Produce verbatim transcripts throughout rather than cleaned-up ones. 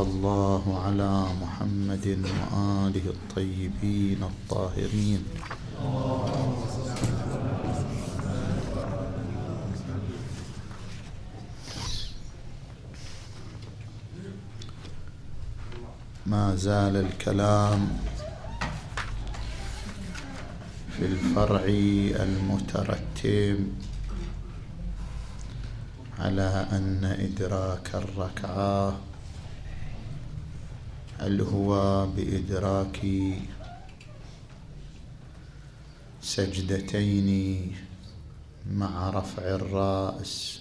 وصلى الله على محمد وآله الطيبين الطاهرين. ما زال الكلام في الفرع المترتب على أن إدراك الركعة هل هو بإدراك سجدتين مع رفع الرأس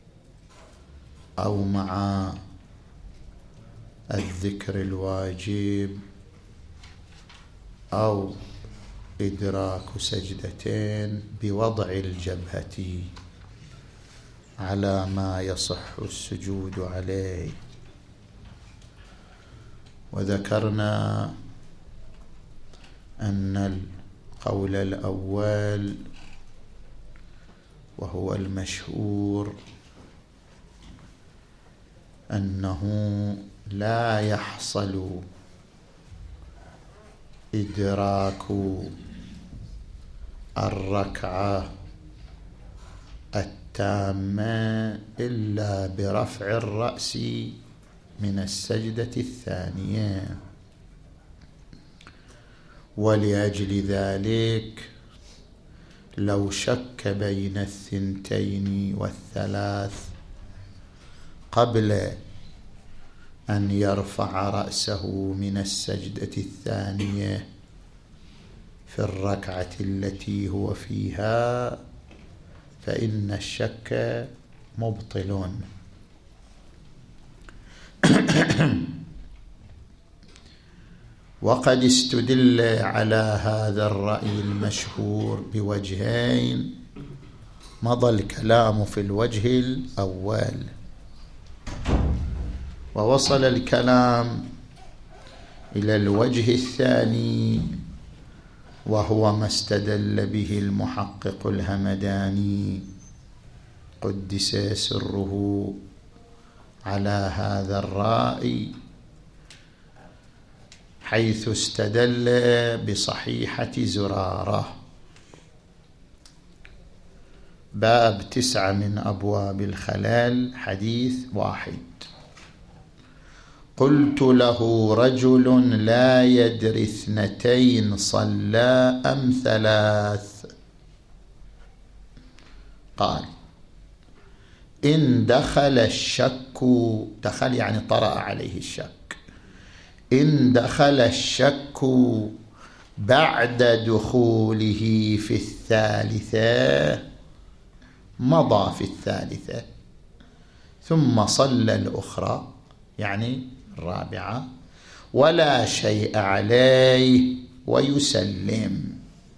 أو مع الذكر الواجب أو إدراك سجدتين بوضع الجبهة على ما يصح السجود عليه. وذكرنا أن القول الأول وهو المشهور أنه لا يحصل إدراك الركعة التامة إلا برفع الرأس من السجدة الثانية. ولأجل ذلك لو شك بين الثنتين والثلاث قبل أن يرفع رأسه من السجدة الثانية في الركعة التي هو فيها فإن الشك مبطل. وقد استدل على هذا الرأي المشهور بوجهين. مضى الكلام في الوجه الأول ووصل الكلام إلى الوجه الثاني وهو ما استدل به المحقق الهمداني قدس سره على هذا الرأي، حيث استدل بصحيحة زرارة باب تسعة من أبواب الخلال حديث واحد: قلت له رجل لا يدري اثنتين صلى أم ثلاث؟ قال: إن دخل الشك، دخل يعني طرأ عليه الشك، إن دخل الشك بعد دخوله في الثالثة مضى في الثالثة ثم صلى الأخرى يعني الرابعة ولا شيء عليه ويسلم.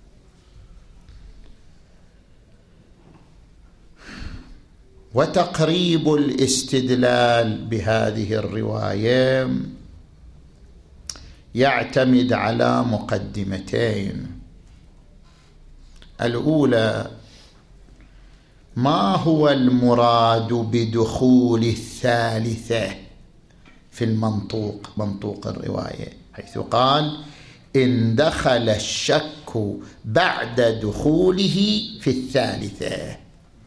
وتقريب الاستدلال بهذه الرواية يعتمد على مقدمتين. الأولى: ما هو المراد بدخول الثالثة في المنطوق، منطوق الرواية، حيث قال: إن دخل الشك بعد دخوله في الثالثة.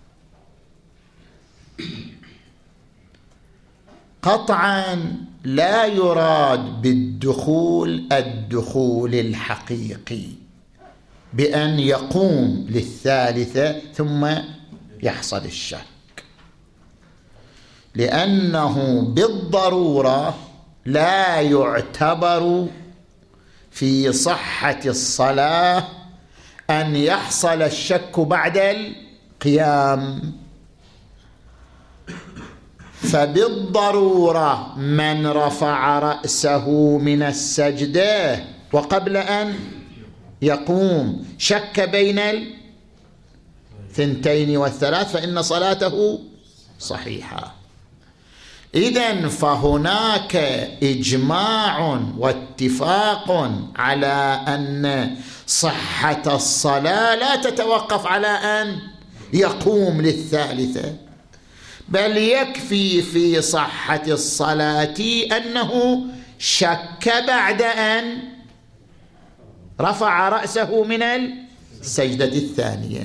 قطعا لا يراد بالدخول الدخول الحقيقي بأن يقوم للثالثة ثم يحصل الشك، لأنه بالضرورة لا يعتبر في صحة الصلاة أن يحصل الشك بعد القيام. فبالضرورة من رفع رأسه من السجدة وقبل أن يقوم شك بين الثنتين والثلاث فإن صلاته صحيحة. إذن فهناك إجماع واتفاق على أن صحة الصلاة لا تتوقف على أن يقوم للثالثة، بل يكفي في صحة الصلاة أنه شك بعد أن رفع رأسه من السجدة الثانية.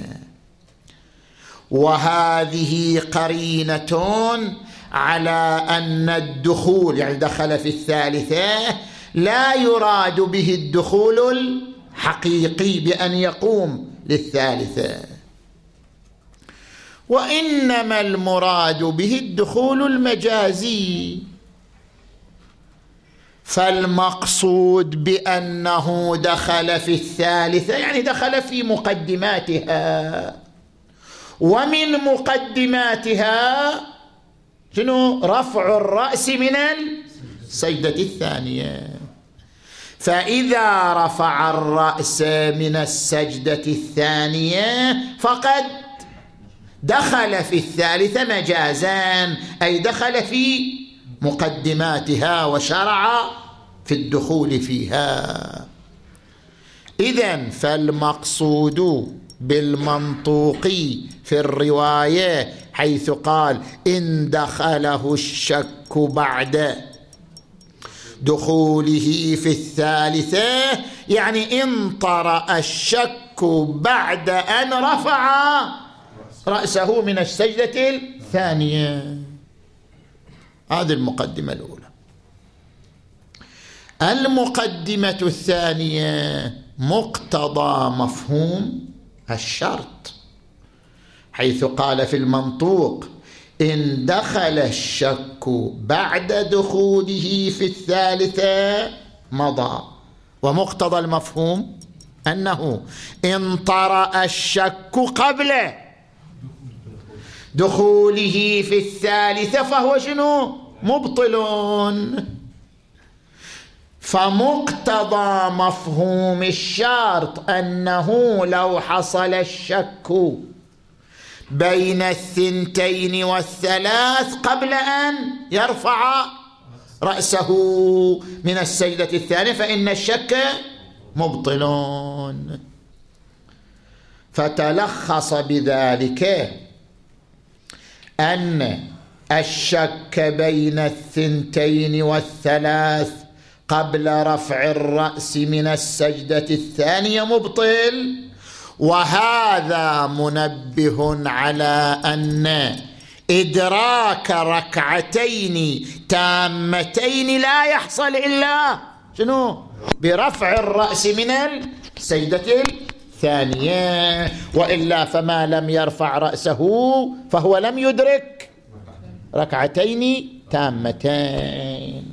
وهذه قرينة على أن الدخول، يعني دخل في الثالثة، لا يراد به الدخول الحقيقي بأن يقوم للثالثة، وإنما المراد به الدخول المجازي. فالمقصود بأنه دخل في الثالثة يعني دخل في مقدماتها، ومن مقدماتها شنو؟ رفع الرأس من السجدة الثانية. فإذا رفع الرأس من السجدة الثانية فقد دخل في الثالثة مجازان، أي دخل في مقدماتها وشرع في الدخول فيها. إذن فالمقصود بالمنطوق في الرواية حيث قال إن دخله الشك بعد دخوله في الثالثة، يعني إن طرأ الشك بعد أن رفع رأسه من السجدة الثانية. هذه المقدمة الأولى. المقدمة الثانية مقتضى مفهوم الشرط، حيث قال في المنطوق إن دخل الشك بعد دخوله في الثالثة مضى. ومقتضى المفهوم أنه إن طرأ الشك قبل دخوله في الثالثة فهو شنو؟ مبطل. فمقتضى مفهوم الشرط أنه لو حصل الشك بين الثنتين والثلاث قبل أن يرفع رأسه من السجدة الثانية فإن الشك مبطل. فتلخص بذلك أن الشك بين الثنتين والثلاث قبل رفع الرأس من السجدة الثانية مبطل، وهذا منبه على أن إدراك ركعتين تامتين لا يحصل إلا شنو؟ برفع الرأس من السجدة الثانية، وإلا فما لم يرفع رأسه فهو لم يدرك ركعتين تامتين.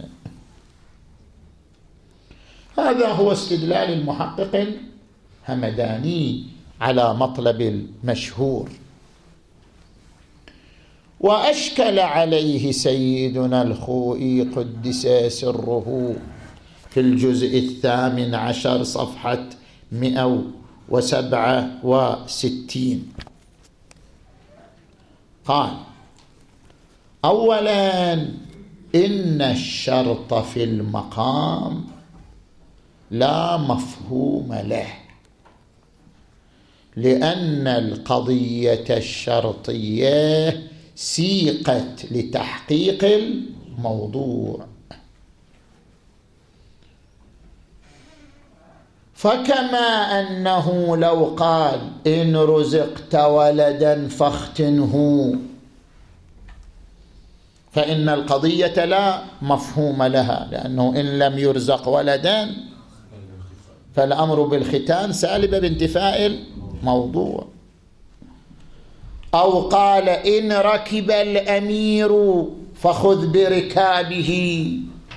هذا هو استدلال المحقق الهمداني على مطلب المشهور. وأشكل عليه سيدنا الخوئي قدس سره في الجزء الثامن عشر صفحة مئة وسبعة وستين. قال: أولا إن الشرط في المقام لا مفهوم له، لأن القضية الشرطية سيقت لتحقيق الموضوع. فكما أنه لو قال إن رزقت ولدا فاختنه، فإن القضية لا مفهوم لها، لأنه إن لم يرزق ولدا فالأمر بالختان سالب بانتفاء الموضوع. أو قال إن ركب الأمير فخذ بركابه،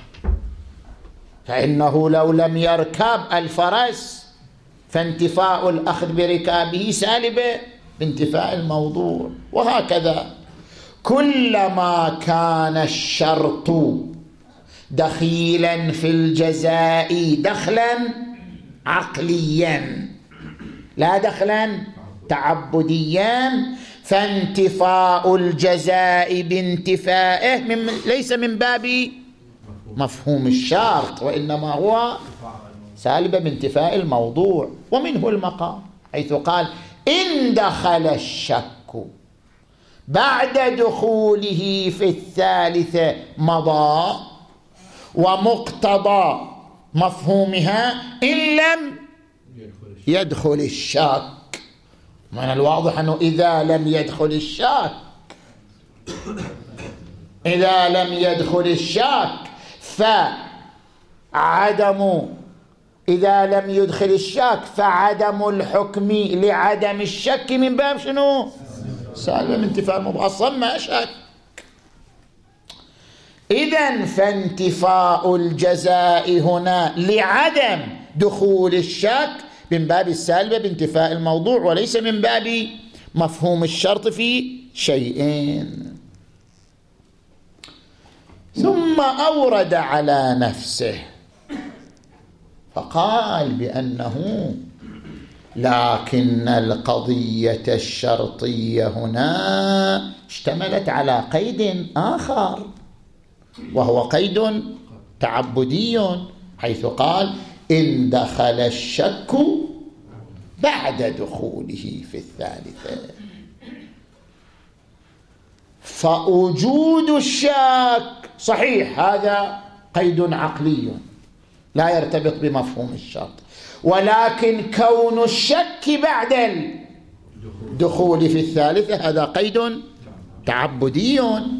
فإنه لو لم يركب الفرس فانتفاء الأخذ بركابه سالب بانتفاء الموضوع. وهكذا كلما كان الشرط دخيلا في الجزاء دخلا عقليا لا دخلا تعبديا، فانتفاء الجزاء بانتفائه من ليس من باب مفهوم الشرط، وإنما هو سالب بانتفاء الموضوع. ومنه المقام حيث قال إن دخل الشك بعد دخوله في الثالثة مضى، ومقتضى مفهومها إن لم يدخل الشاك. من الواضح أنه إذا لم يدخل الشاك إذا لم يدخل الشاك فعدم إذا لم يدخل الشاك فعدم الحكم لعدم الشك من باب شنو؟ سالب من انتفاء الموضوع، أصلا ما شك. إذن فانتفاء الجزاء هنا لعدم دخول الشك من باب السالبة بانتفاء الموضوع، وليس من باب مفهوم الشرط في شيئين. ثم أورد على نفسه فقال بأنه لكن القضية الشرطية هنا اشتملت على قيد آخر، وهو قيد تعبدي، حيث قال إن دخل الشك بعد دخوله في الثالثة. فوجود الشك صحيح هذا قيد عقلي لا يرتبط بمفهوم الشرط، ولكن كون الشك بعد الدخول في الثالثة هذا قيد تعبدي.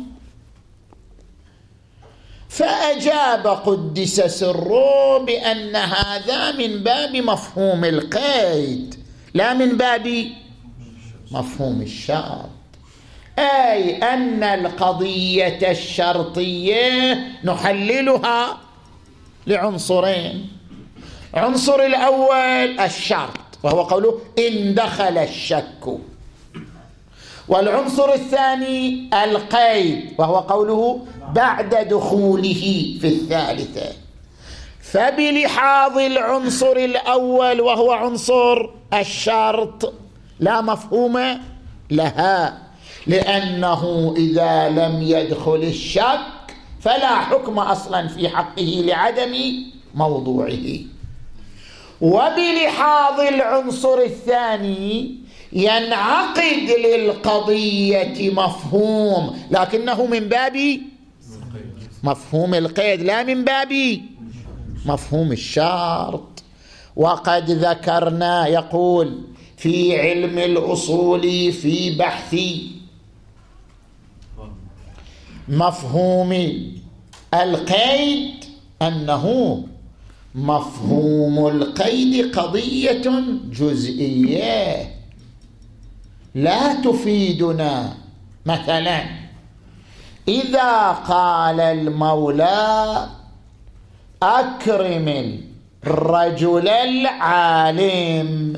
فأجاب قدس سره بأن هذا من باب مفهوم القيد لا من باب مفهوم الشرط، أي أن القضية الشرطية نحللها لعنصرين. عنصر الأول الشرط وهو قوله إن دخل الشك، والعنصر الثاني القيد وهو قوله بعد دخوله في الثالثة. فبلحاظ العنصر الأول وهو عنصر الشرط لا مفهوم لها، لأنه إذا لم يدخل الشك فلا حكم أصلا في حقه لعدم موضوعه. وبلحاظ العنصر الثاني ينعقد للقضية مفهوم، لكنه من باب مفهوم القيد لا من باب مفهوم الشرط. وقد ذكرنا يقول في علم الأصول في بحث مفهوم القيد أنه مفهوم القيد قضية جزئية لا تفيدنا. مثلا إذا قال المولى أكرم الرجل العالم،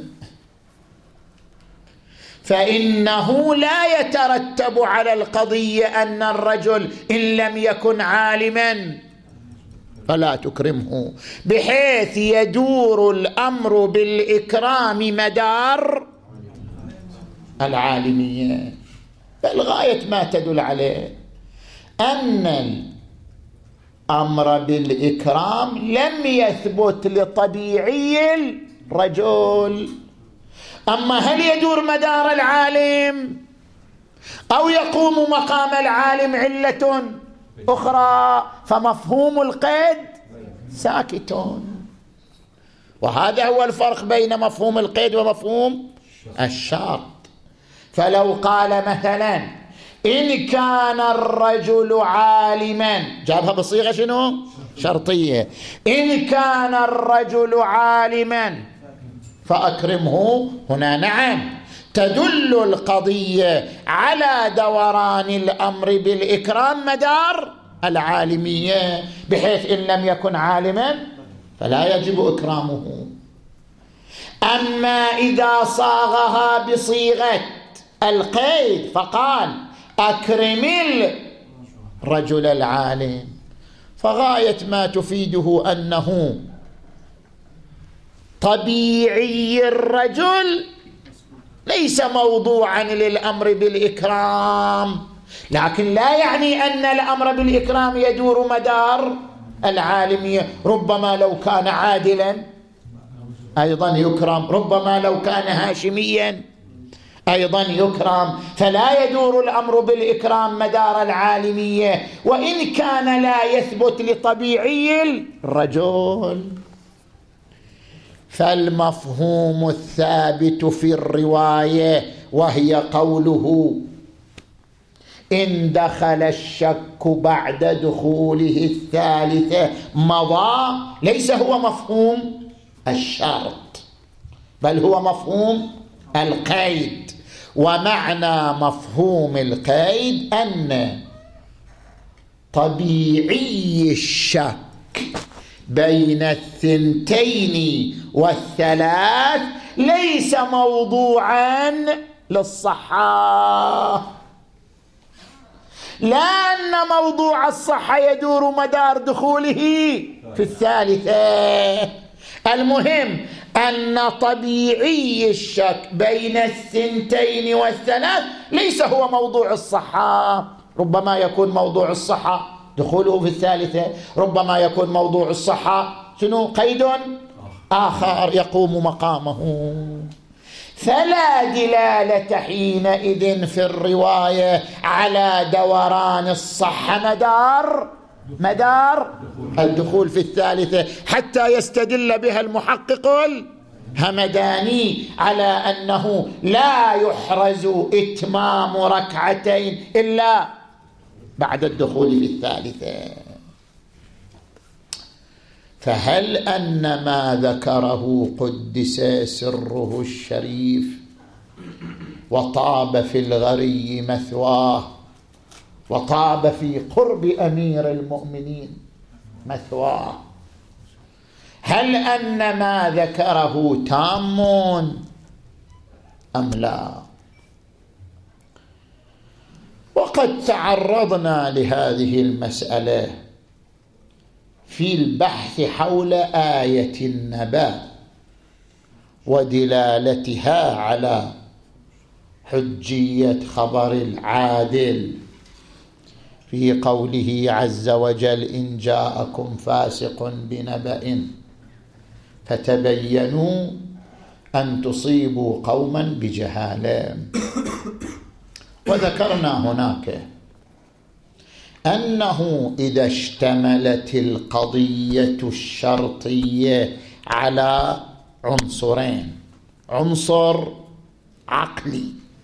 فإنه لا يترتب على القضية أن الرجل إن لم يكن عالما فلا تكرمه، بحيث يدور الأمر بالإكرام مدار العالمية. بل غاية ما تدل عليه أن الأمر بالإكرام لم يثبت لطبيعي الرجل. أما هل يدور مدار العالم أو يقوم مقام العالم علة أخرى، فمفهوم القيد ساكتون. وهذا هو الفرق بين مفهوم القيد ومفهوم الشرط. فلو قال مثلا إن كان الرجل عالما، جابها بصيغة شنو؟ شرطية. إن كان الرجل عالما فأكرمه، هنا نعم تدل القضية على دوران الأمر بالإكرام مدار العالمية، بحيث إن لم يكن عالما فلا يجب إكرامه. أما إذا صاغها بصيغة القيد فقال أكرم الرجل العالم، فغاية ما تفيده أنه طبيعي الرجل ليس موضوعا للأمر بالإكرام، لكن لا يعني أن الأمر بالإكرام يدور مدار العالمية. ربما لو كان عادلا أيضا يكرم، ربما لو كان هاشميا أيضا يكرم، فلا يدور الأمر بالإكرام مدار العالمية، وإن كان لا يثبت لطبيعي الرجل. فالمفهوم الثابت في الرواية وهي قوله إن دخل الشك بعد دخوله الثالثة مضى، ليس هو مفهوم الشرط بل هو مفهوم القيد. ومعنى مفهوم القيد أن طبيعي الشك بين الثنتين والثلاث ليس موضوعا للصحة، لا أن موضوع الصحة يدور مدار دخوله في الثالثة. المهم أن طبيعي الشك بين الثنتين والثلاث ليس هو موضوع الصحة. ربما يكون موضوع الصحة دخوله في الثالثة، ربما يكون موضوع الصحة شنو قيد آخر يقوم مقامه. فلا دلالة حينئذ في الرواية على دوران الصحة مدار مدار الدخول في الثالثة، حتى يستدل بها المحقق الهمداني على أنه لا يحرز إتمام ركعتين إلا بعد الدخول في الثالثة. فهل أن ما ذكره قدس سره الشريف وطاب في الغري مثواه وطاب في قرب أمير المؤمنين مثواه، هل أن ما ذكره تام أم لا؟ وقد تعرضنا لهذه المسألة في البحث حول آية النبأ ودلالتها على حجية خبر العادل في قوله عز وجل إن جاءكم فاسق بنبأ فتبينوا أن تصيبوا قوما بجهالة. وذكرنا هناك أنه إذا اشتملت القضية الشرطية على عنصرين، عنصر عقلي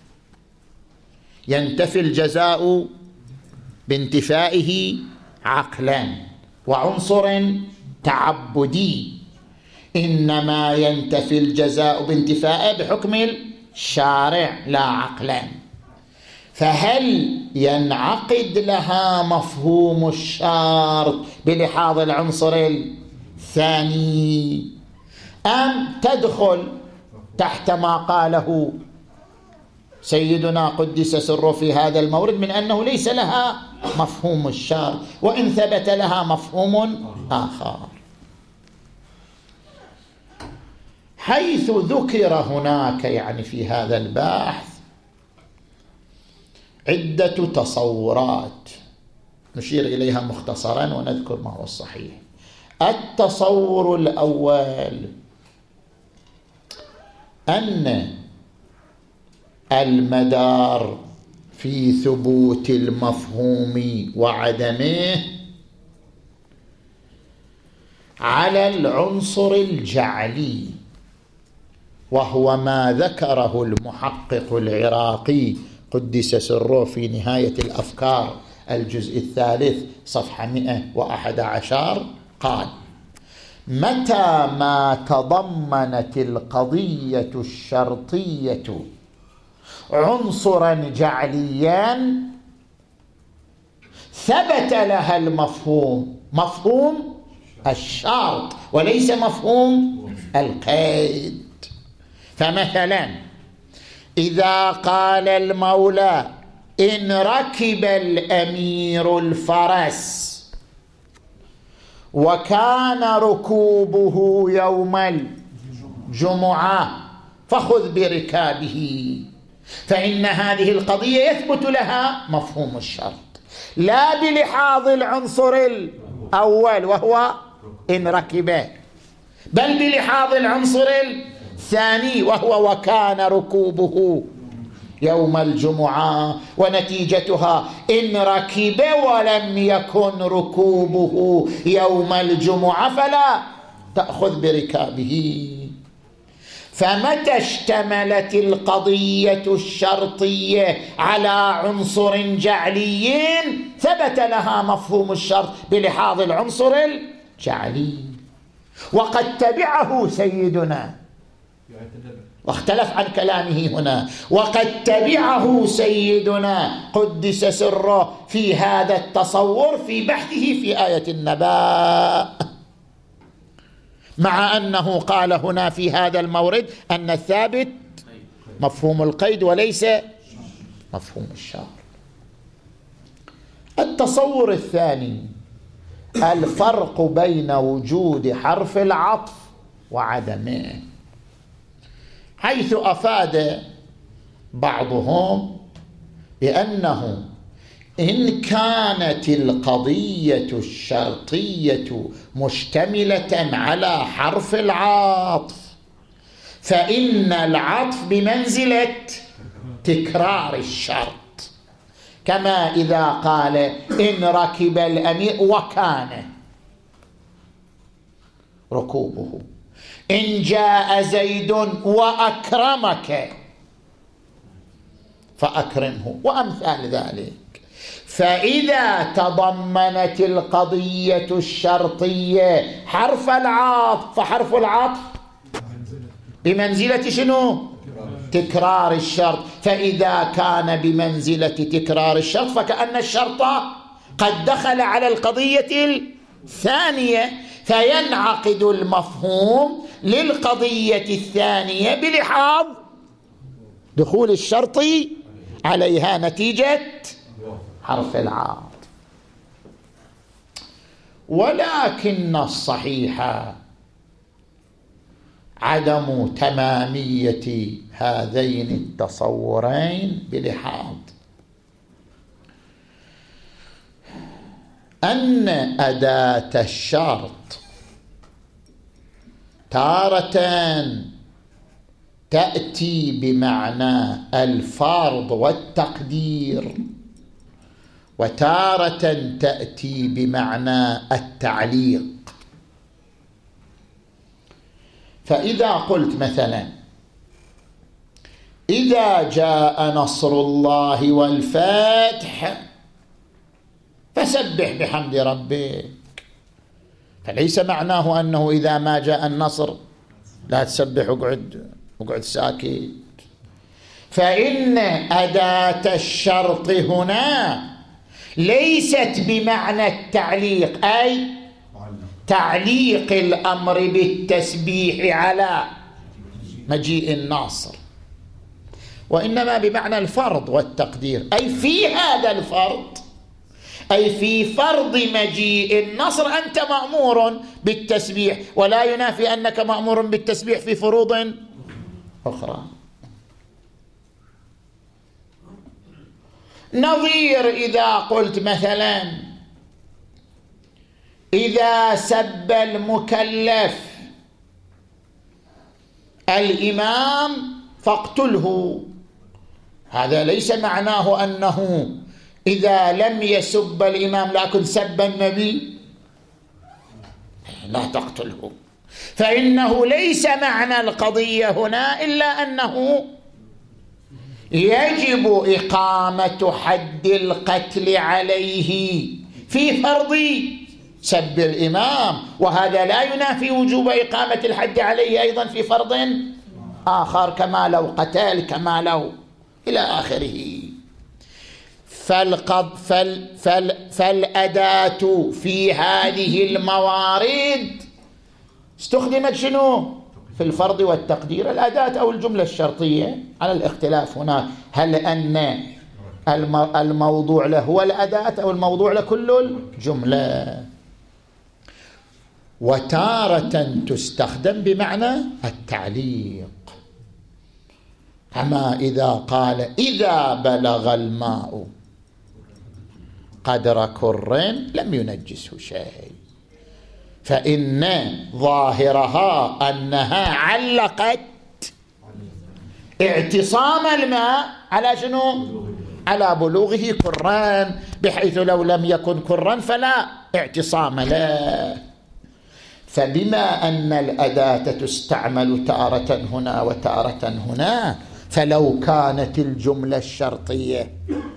ينتفي الجزاء بانتفائه عقلا، وعنصر تعبدي إنما ينتفي الجزاء بانتفائه بحكم الشارع لا عقلا، فهل ينعقد لها مفهوم الشرط بلحاظ العنصر الثاني أم تدخل تحت ما قاله سيدنا قدس سره في هذا المورد من أنه ليس لها مفهوم الشرط وإن ثبت لها مفهوم آخر؟ حيث ذكر هناك يعني في هذا البحث عدة تصورات نشير إليها مختصرا ونذكر ما هو الصحيح. التصور الأول أن المدار في ثبوت المفهوم وعدمه على العنصر الجعلي، وهو ما ذكره المحقق العراقي قدس سره في نهاية الأفكار الجزء الثالث صفحة مئة وأحد عشر، قال متى ما تضمنت القضية الشرطية عنصرا جعليا ثبت لها المفهوم، مفهوم الشرط وليس مفهوم القيد. فمثلا إذا قال المولى إن ركب الأمير الفرس وكان ركوبه يوم الجمعة فخذ بركابه، فإن هذه القضية يثبت لها مفهوم الشرط لا بلحاظ العنصر الأول وهو إن ركب، بل بلحاظ العنصر الثاني وهو وكان ركوبه يوم الجمعة، ونتيجتها إن ركب ولم يكن ركوبه يوم الجمعة فلا تأخذ بركابه. فمتى اشتملت القضية الشرطية على عنصر جعلي ثبت لها مفهوم الشرط بلحاظ العنصر الجعلي. وقد تبعه سيدنا، واختلف عن كلامه هنا، وقد تبعه سيدنا قدس سره في هذا التصور في بحثه في آية النبأ، مع أنه قال هنا في هذا المورد أن الثابت مفهوم القيد وليس مفهوم الشرط. التصور الثاني الفرق بين وجود حرف العطف وعدمه، حيث أفاد بعضهم بأنه إن كانت القضية الشرطية مشتملة على حرف العطف فإن العطف بمنزلة تكرار الشرط، كما إذا قال إن ركب الأمير وكان ركوبه، إن جاء زيد وأكرمك فأكرمه، وأمثال ذلك. فإذا تضمنت القضية الشرطية حرف العطف فحرف العطف بمنزلة شنو؟ تكرار الشرط. فإذا كان بمنزلة تكرار الشرط فكأن الشرط قد دخل على القضية الثانية، فينعقد المفهوم للقضية الثانية بلحاظ دخول الشرط عليها نتيجة حرف العطف. ولكن الصحيح عدم تمامية هذين التصورين بلحاظ أن أداة الشرط تارة تأتي بمعنى الفرض والتقدير، وتارة تأتي بمعنى التعليق. فإذا قلت مثلا إذا جاء نصر الله والفتح فسبح بحمد ربك، فليس معناه أنه إذا ما جاء النصر لا تسبح وقعد وقعد ساكت. فإن أداة الشرط هنا ليست بمعنى التعليق، أي تعليق الأمر بالتسبيح على مجيء الناصر، وإنما بمعنى الفرض والتقدير، أي في هذا الفرض، أي في فرض مجيء النصر أنت مأمور بالتسبيح، ولا ينافي أنك مأمور بالتسبيح في فروض أخرى. نظير إذا قلت مثلا إذا سب المكلف الإمام فاقتله، هذا ليس معناه أنه إذا لم يسب الإمام لكن سب النبي لا تقتله. فإنه ليس معنى القضية هنا إلا أنه يجب إقامة حد القتل عليه في فرض سب الإمام، وهذا لا ينافي وجوب إقامة الحد عليه أيضا في فرض آخر، كما لو قتل، كما لو إلى آخره. فالقض فال فال فالأداة في هذه الموارد استخدمت شنو؟ في الفرض والتقدير، الأداة أو الجملة الشرطية على الاختلاف هنا، هل أن الموضوع له هو الأداة أو الموضوع لكل الجملة. وتارة تستخدم بمعنى التعليق، كما إذا قال إذا بلغ الماء قدر كر لم ينجسه شيء، فإن ظاهرها أنها علقت اعتصام الماء على شنو؟ على بلوغه كران، بحيث لو لم يكن كرا فلا اعتصام له. فبما أن الأداة تستعمل تارة هنا وتارة هنا، فلو كانت الجملة الشرطية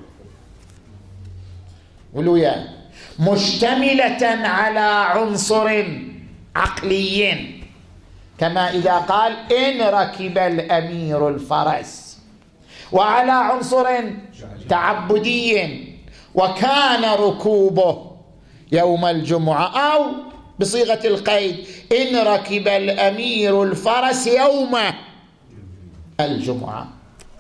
ولويا مشتملة على عنصر عقلي، كما إذا قال إن ركب الأمير الفرس، وعلى عنصر تعبدي وكان ركوبه يوم الجمعة، أو بصيغة القيد إن ركب الأمير الفرس يوم الجمعة،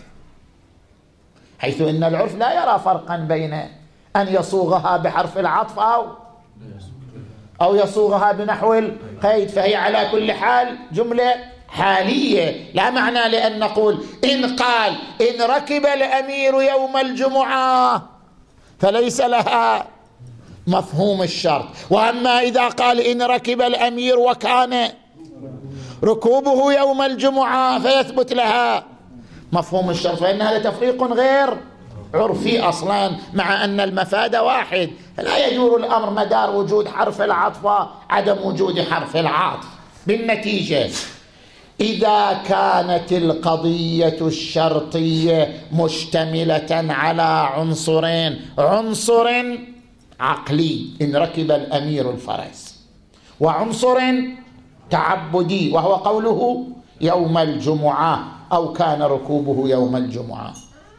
حيث إن العرف لا يرى فرقا بين أن يصوغها بحرف العطف أو أو يصوغها بنحو القيد، فهي على كل حال جملة حالية. لا معنى لأن نقول إن قال إن ركب الأمير يوم الجمعة فليس لها مفهوم الشرط، وأما إذا قال إن ركب الأمير وكان ركوبه يوم الجمعة فيثبت لها مفهوم الشرط، فإن هذا تفريق غير عرفي أصلا، مع أن المفاد واحد. لا يدور الأمر مدار وجود حرف العطف عدم وجود حرف العطف. بالنتيجة إذا كانت القضية الشرطية مشتملة على عنصرين، عنصر عقلي إن ركب الأمير الفرس، وعنصر تعبدي وهو قوله يوم الجمعة أو كان ركوبه يوم الجمعة،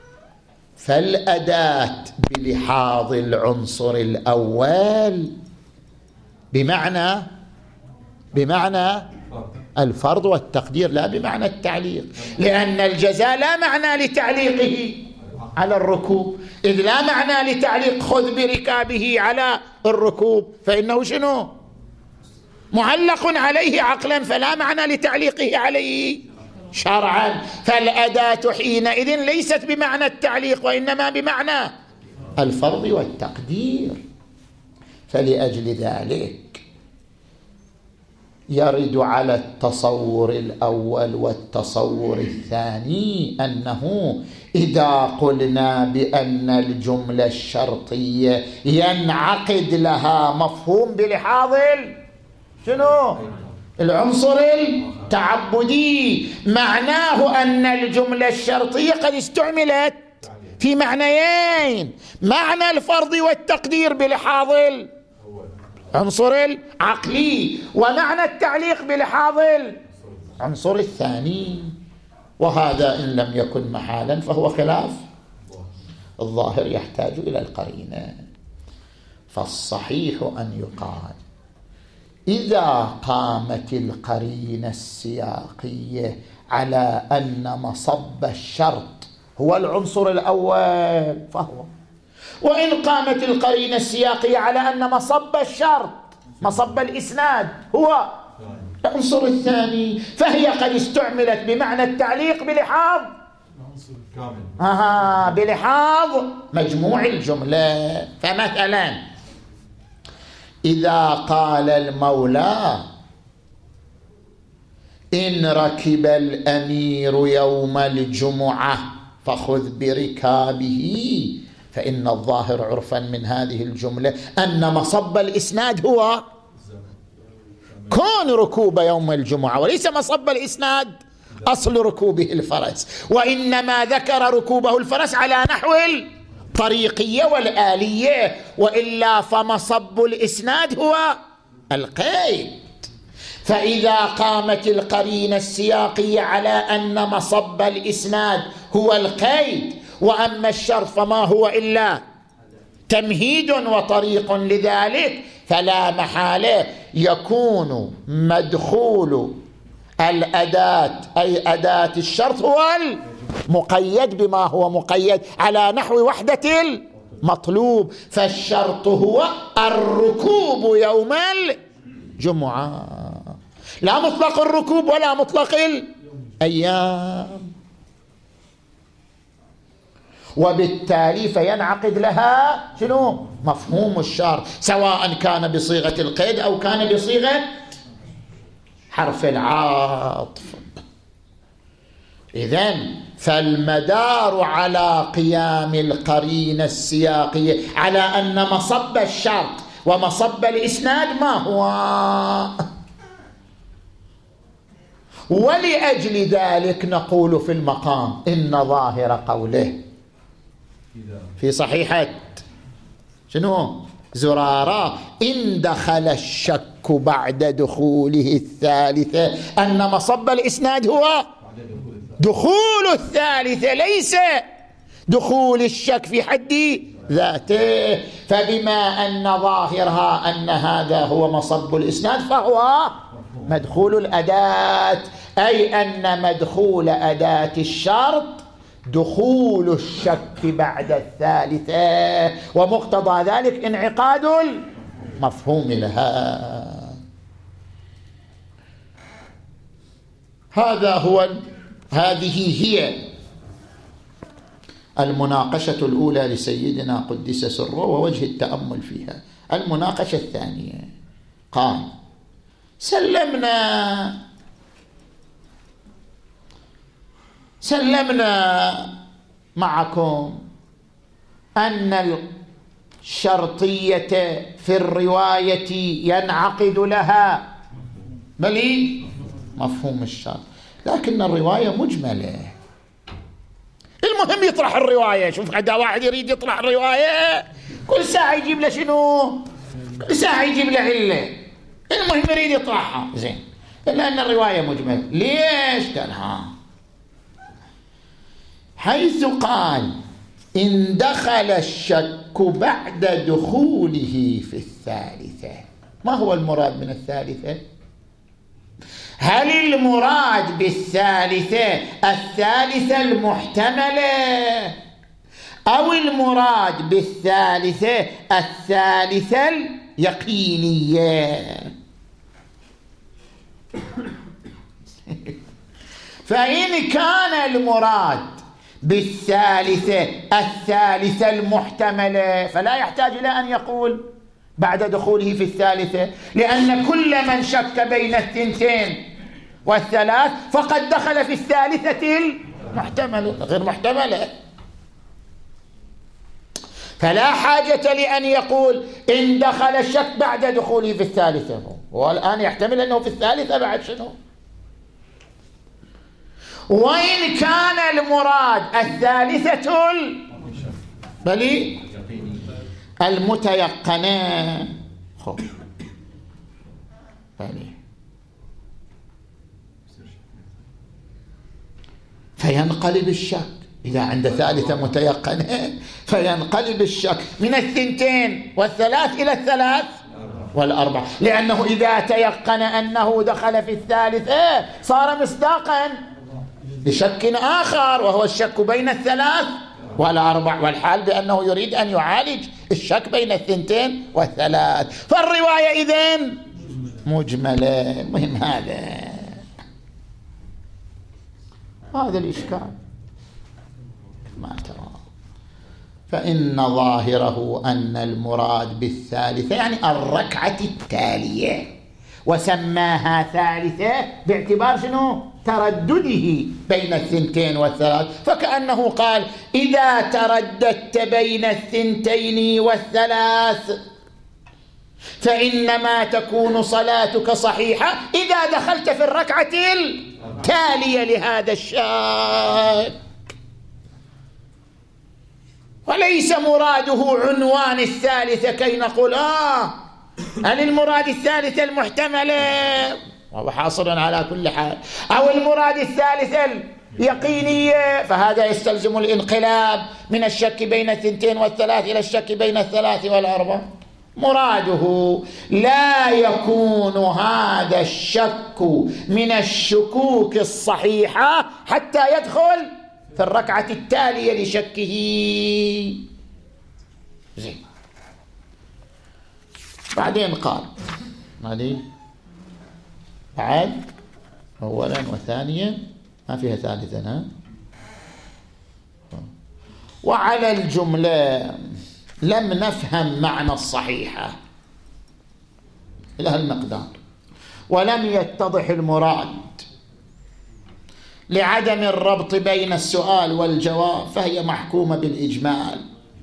فالأداة بلحاظ العنصر الأول بمعنى بمعنى الفرض والتقدير، لا بمعنى التعليق، لأن الجزاء لا معنى لتعليقه على الركوب، إذ لا معنى لتعليق خذ بركابه على الركوب، فإنه شنو؟ معلق عليه عقلا، فلا معنى لتعليقه عليه شرعا. فالأداة حينئذ ليست بمعنى التعليق، وإنما بمعنى الفرض والتقدير. فلأجل ذلك يرد على التصور الأول والتصور الثاني أنه إذا قلنا بأن الجملة الشرطية ينعقد لها مفهوم بلحاظ شنو؟ العنصر التعبدي، معناه أن الجملة الشرطية قد استعملت في معنيين: معنى الفرض والتقدير بلحاظ العنصر العقلي، ومعنى التعليق بلحاظ العنصر الثاني. وهذا إن لم يكن محالا فهو خلاف الظاهر، يحتاج إلى القرينة. فالصحيح أن يقال إذا قامت القرينة السياقية على أن مصب الشرط هو العنصر الأول فهو، وإن قامت القرينة السياقية على أن مصب الشرط مصب الإسناد هو العنصر الثاني، فهي قد استعملت بمعنى التعليق بلحاظ آه بلحاظ مجموع الجملة. فمثلا إذا قال المولى إن ركب الأمير يوم الجمعة فخذ بركابه، فإن الظاهر عرفا من هذه الجملة أن مصب الإسناد هو كون ركوب يوم الجمعة، وليس مصب الإسناد أصل ركوبه الفرس، وإنما ذكر ركوبه الفرس على نحو الطريقية والآلية، وإلا فمصب الإسناد هو القيد. فإذا قامت القرينة السياقية على أن مصب الإسناد هو القيد، وأما الشرط فما هو إلا تمهيد وطريق لذلك، فلا محالة يكون مدخول الأداة أي أداة الشرط هو المقيد بما هو مقيد على نحو وحدة المطلوب. فالشرط هو الركوب يوم الجمعة، لا مطلق الركوب ولا مطلق الأيام، وبالتالي فينعقد لها شنو؟ مفهوم الشرط، سواء كان بصيغة القيد أو كان بصيغة حرف العطف. إذن فالمدار على قيام القرينة السياقية على أن مصب الشرط ومصب الإسناد ما هو، ولأجل ذلك نقول في المقام إن ظاهر قوله في صحيحة شنو زرارة إن دخل الشك بعد دخوله الثالثة أن مصب الإسناد هو دخول الثالثة ليس دخول الشك في حد ذاته. فبما أن ظاهرها أن هذا هو مصب الإسناد فهو مدخول الأداة، أي أن مدخول أداة الشرط دخول الشك بعد الثالثة، ومقتضى ذلك انعقاد المفهوم لها. هذا هو هذه هي المناقشة الأولى لسيدنا قدس سره ووجه التأمل فيها. المناقشة الثانية قال سلمنا سلمنا معكم أن الشرطية في الرواية ينعقد لها بل مفهوم الشرط، لكن الرواية مجملة. المهم يطرح الرواية. شوف عدا واحد يريد يطرح الرواية كل ساعة يجيب له شنو، كل ساعة يجيب له علة، المهم يريد يطرحها زين، إلا أن الرواية مجملة. ليش؟ قال ها حيث قال إن دخل الشك بعد دخوله في الثالثة، ما هو المراد من الثالثة؟ هل المراد بالثالثة الثالثة المحتملة أو المراد بالثالثة الثالثة اليقينية؟ فإن كان المراد بالثالثة الثالثة المحتملة فلا يحتاج إلى أن يقول بعد دخوله في الثالثة، لأن كل من شك بين الثنتين والثلاث فقد دخل في الثالثة المحتملة غير محتملة، فلا حاجة لأن يقول إن دخل الشك بعد دخوله في الثالثة. والآن يحتمل أنه في الثالثة بعد شنو. وإن كان المراد الثالثة بل المتيقنة خب بل فينقلب الشك إذا عند ثالثة متيقنة، فينقلب الشك من الثنتين والثلاث إلى الثلاث والأربع، لأنه إذا تيقن أنه دخل في الثالثة صار مصداقا لشك آخر وهو الشك بين الثلاث والأربع، والحال بأنه يريد أن يعالج الشك بين الثنتين والثلاث، فالرواية إذن مجملة. المهم هذا هذا الإشكال ما ترى. فإن ظاهره أن المراد بالثالثة يعني الركعة التالية، وسماها ثالثة باعتبار شنو؟ تردده بين الثنتين والثلاث، فكأنه قال إذا ترددت بين الثنتين والثلاث فإنما تكون صلاتك صحيحة إذا دخلت في الركعة التالية لهذا الشك، وليس مراده عنوان الثالثة كي نقول آه هل المراد الثالثة المحتملة وهو حاصل على كل حال، أو المراد الثالثة اليقينية، فهذا يستلزم الانقلاب من الشك بين الثنتين والثلاث إلى الشك بين الثلاث والأربع. مراده لا يكون هذا الشك من الشكوك الصحيحة حتى يدخل في الركعة التالية لشكه. زين. بعدين قال هذه بعد أولا وثانيا ما فيها ثالثا ها؟ وعلى الجملة لم نفهم معنى الصحيحة إلى هالمقدار، ولم يتضح المراد، لعدم الربط بين السؤال والجواب فهي محكومة بالإجمال.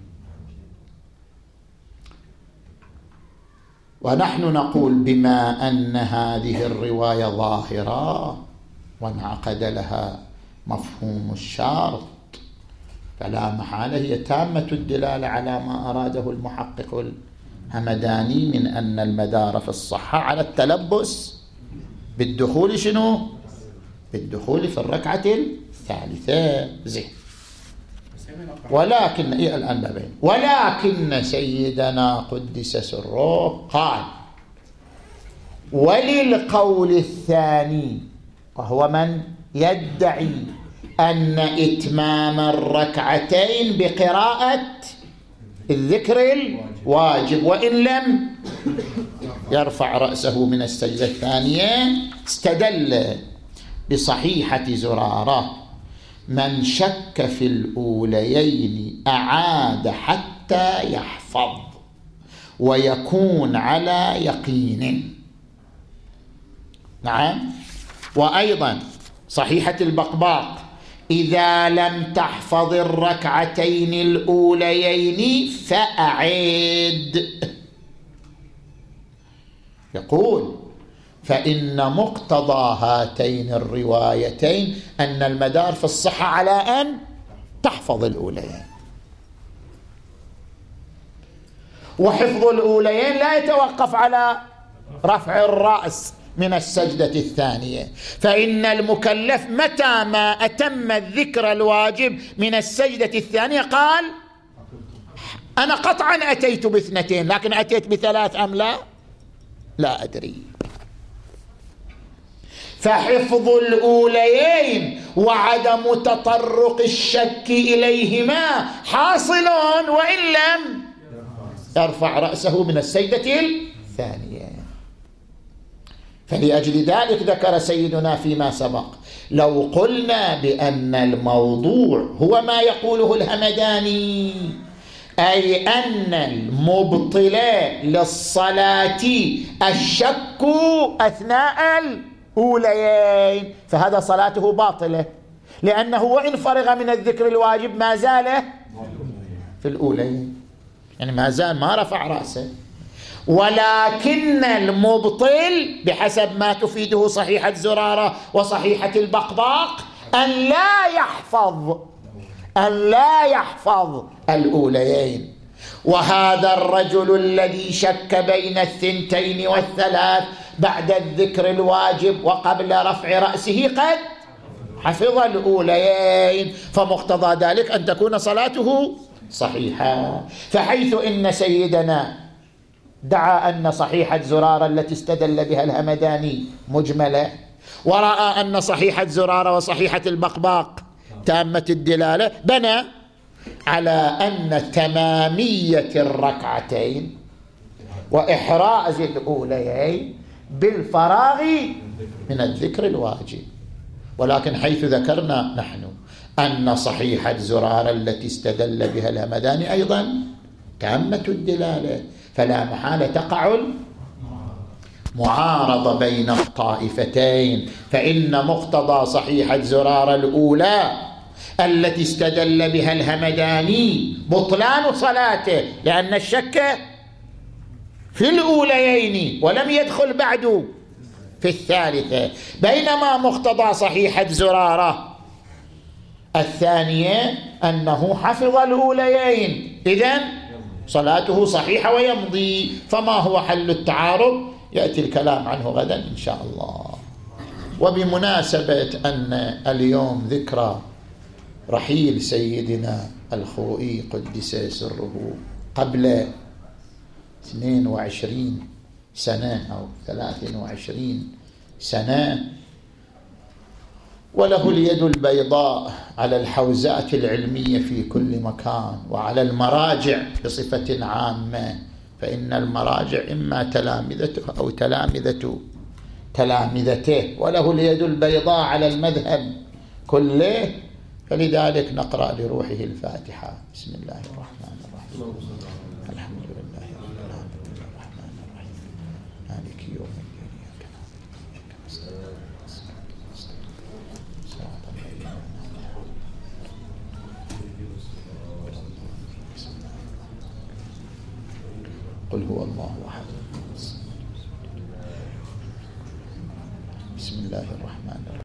ونحن نقول بما أن هذه الرواية ظاهرة وانعقد لها مفهوم الشرط فلا محالة هي تامة الدلالة على ما أراده المحقق الهمداني من أن المدار في الصحة على التلبس بالدخول شنو؟ بالدخول في الركعة الثالثة. زين. ولكن إيه الآن بابين ولكن سيدنا قدس سره قال وللقول الثاني وهو من يدعي أن إتمام الركعتين بقراءة الذكر الواجب وإن لم يرفع رأسه من السجدة الثانية استدل بصحيحة زرارة من شك في الأوليين أعاد حتى يحفظ ويكون على يقين. نعم. وأيضا صحيحة البقباق إذا لم تحفظ الركعتين الأوليين فأعد. يقول فإن مقتضى هاتين الروايتين أن المدار في الصحة على أن تحفظ الأوليين، وحفظ الأوليين لا يتوقف على رفع الرأس من السجدة الثانية، فإن المكلف متى ما أتم الذكر الواجب من السجدة الثانية قال أنا قطعا أتيت باثنتين، لكن أتيت بثلاث أم لا؟ لا أدري. فحفظ الأوليين وعدم تطرق الشك إليهما حاصل وإن لم يرفع رأسه من السجدة الثانية. فلأجل ذلك ذكر سيدنا فيما سبق لو قلنا بأن الموضوع هو ما يقوله الهمداني، أي أن المبطل للصلاة الشك أثناء الأوليين، فهذا صلاته باطلة، لأنه وإن فرغ من الذكر الواجب ما زال في الأوليين، يعني ما زال ما رفع رأسه. ولكن المبطل بحسب ما تفيده صحيحة زرارة وصحيحة البقباق أن لا يحفظ أن لا يحفظ الأوليين. وهذا الرجل الذي شك بين الثنتين والثلاث بعد الذكر الواجب وقبل رفع رأسه قد حفظ الأوليين، فمقتضى ذلك أن تكون صلاته صحيحة. فحيث إن سيدنا دعا أن صحيحة زرارة التي استدل بها الهمداني مجملة، ورأى أن صحيحة زرارة وصحيحة البقباق تامة الدلالة، بنى على أن تمامية الركعتين وإحراز الأوليين بالفراغ من الذكر الواجب. ولكن حيث ذكرنا نحن أن صحيحة زرارة التي استدل بها الهمداني أيضا تامة الدلالة، فلا محالة تقع المعارضة بين الطائفتين، فإن مقتضى صحيحة زرارة الأولى التي استدل بها الهمداني بطلان صلاته لأن الشك في الأوليين ولم يدخل بعد في الثالثة، بينما مقتضى صحيحة زرارة الثانية أنه حفظ الأوليين، إذن صلاته صحيحة ويمضي. فما هو حل التعارض؟ يأتي الكلام عنه غدا إن شاء الله. وبمناسبة أن اليوم ذكرى رحيل سيدنا الخوئي قدس سره قبل اثنين وعشرين سنة أو ثلاث وعشرين سنة، وله اليد البيضاء على الحوزات العلمية في كل مكان وعلى المراجع بصفة عامة، فإن المراجع إما تلامذته أو تلامذة تلامذته، وله اليد البيضاء على المذهب كله. فلذلك نقرأ لروحه الفاتحة. بسم الله الرحمن الرحيم. الحمد لله رب العالمين الرحمن الرحيم مالك يوم الدين إياك نعبد وإياك نستعين قل هو الله أحد. بسم الله الرحمن الرحيم.